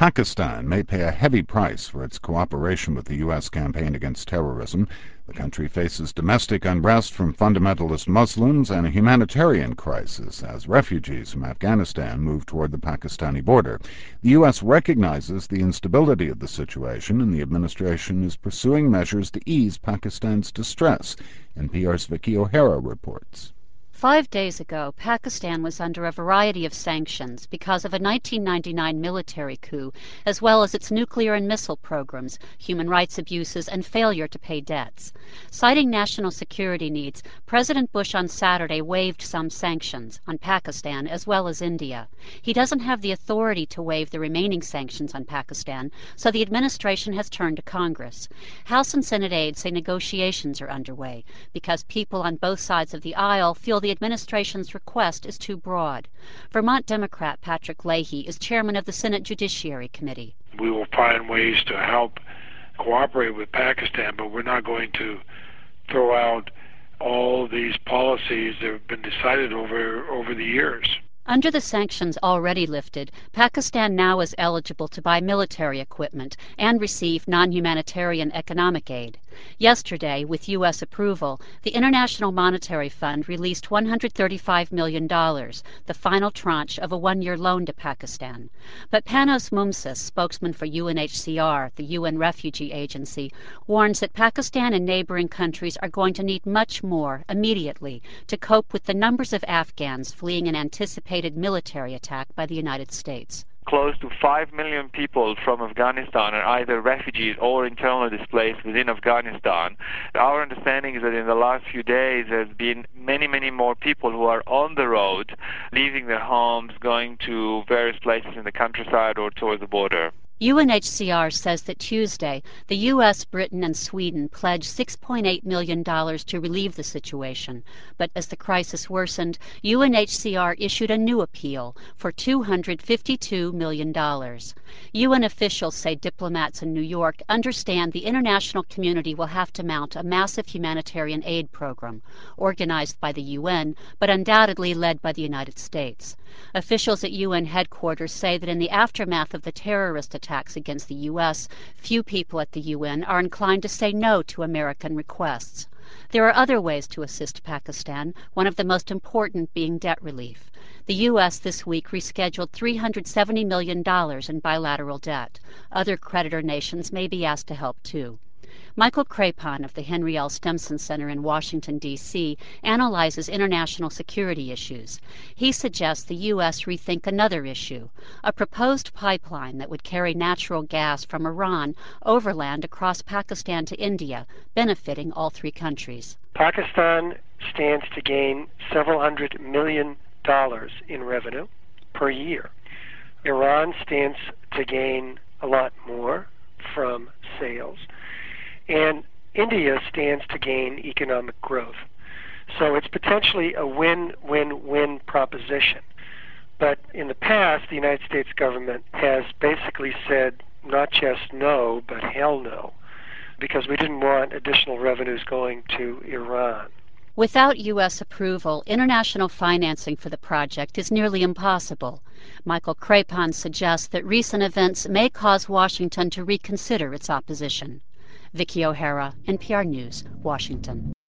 Pakistan may pay a heavy price for its cooperation with the U.S. campaign against terrorism. The country faces domestic unrest from fundamentalist Muslims and a humanitarian crisis as refugees from Afghanistan move toward the Pakistani border. The U.S. recognizes the instability of the situation, and the administration is pursuing measures to ease Pakistan's distress. NPR's Vicky O'Hara reports. 5 days ago, Pakistan was under a variety of sanctions because of a 1999 military coup, as well as its nuclear and missile programs, human rights abuses, and failure to pay debts. Citing national security needs, President Bush on Saturday waived some sanctions on Pakistan as well as India. He doesn't have the authority to waive the remaining sanctions on Pakistan, so the administration has turned to Congress. House and Senate aides say negotiations are underway because people on both sides of the aisle feel the administration's request is too broad. Vermont Democrat Patrick Leahy is chairman of the Senate Judiciary Committee. We will find ways to help cooperate with Pakistan, but we're not going to throw out all these policies that have been decided over the years. Under the sanctions already lifted, Pakistan now is eligible to buy military equipment and receive non-humanitarian economic aid. Yesterday, with U.S. approval, the International Monetary Fund released $135 million, the final tranche of a one-year loan to Pakistan. But Panos Mumsis, spokesman for UNHCR, the UN Refugee Agency, warns that Pakistan and neighboring countries are going to need much more immediately to cope with the numbers of Afghans fleeing an anticipated military attack by the United States. Close to 5 million people from Afghanistan are either refugees or internally displaced within Afghanistan. Our understanding is that in the last few days there's been many more people who are on the road, leaving their homes, going to various places in the countryside or towards the border. UNHCR says that Tuesday, the U.S., Britain, and Sweden pledged $6.8 million to relieve the situation. But as the crisis worsened, UNHCR issued a new appeal for $252 million. UN officials say diplomats in New York understand the international community will have to mount a massive humanitarian aid program, organized by the UN, but undoubtedly led by the United States. Officials at UN headquarters say that in the aftermath of the terrorist attacks against the U.S., few people at the UN are inclined to say no to American requests. There are other ways to assist Pakistan, one of the most important being debt relief. The U.S. this week rescheduled $370 million in bilateral debt. Other creditor nations may be asked to help too. Michael Crapon of the Henry L. Stimson Center in Washington, D.C., analyzes international security issues. He suggests the U.S. rethink another issue, a proposed pipeline that would carry natural gas from Iran overland across Pakistan to India, benefiting all three countries. Pakistan stands to gain several $100 million in revenue per year. Iran stands to gain a lot more from sales. And India stands to gain economic growth. So it's potentially a win-win-win proposition. But in the past, the United States government has basically said not just no, but hell no, because we didn't want additional revenues going to Iran. Without U.S. approval, international financing for the project is nearly impossible. Michael Crapon suggests that recent events may cause Washington to reconsider its opposition. Vicky O'Hara, NPR News, Washington.